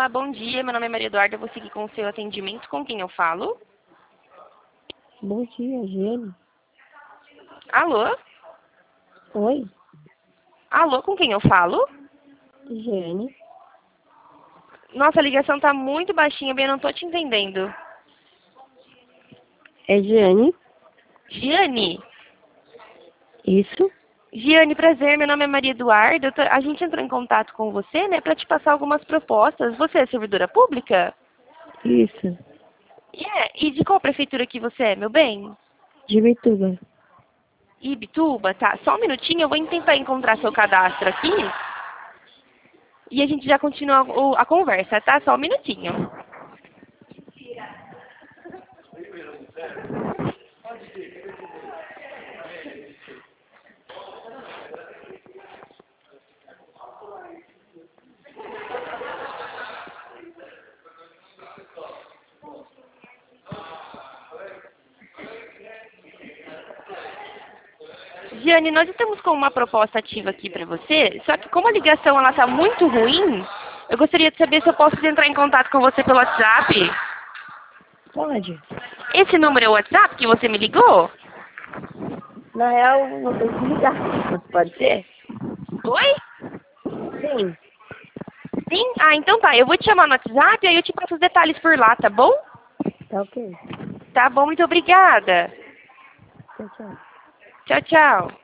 Olá, bom dia. Meu nome é Maria Eduarda. Eu vou seguir com o seu atendimento. Com quem eu falo? Bom dia, Giane. Alô? Oi, Alô, com quem eu falo? Giane. Nossa, a ligação tá muito baixinha, bem, eu não tô te entendendo. É Giane? Giane? Isso? Giane, prazer. Meu nome é Maria Eduarda. A gente entrou em contato com você, né, pra te passar algumas propostas. Você é servidora pública? Isso. E de qual prefeitura que você é, meu bem? De Bituba. Ibituba, tá? Só um minutinho, eu vou tentar encontrar seu cadastro aqui. E a gente já continua a conversa, tá? Só um minutinho. Giane, nós estamos com uma proposta ativa aqui para você, só que como a ligação ela tá muito ruim, eu gostaria de saber se eu posso entrar em contato com você pelo WhatsApp. Pode. Esse número é o WhatsApp que você me ligou? Na real, não tem que ligar. Pode ser? Oi? Sim. Sim? Ah, então tá. Eu vou te chamar no WhatsApp e aí eu te passo os detalhes por lá, tá bom? Tá ok. Tá bom, muito obrigada. Tchau, tchau. Tchau, tchau.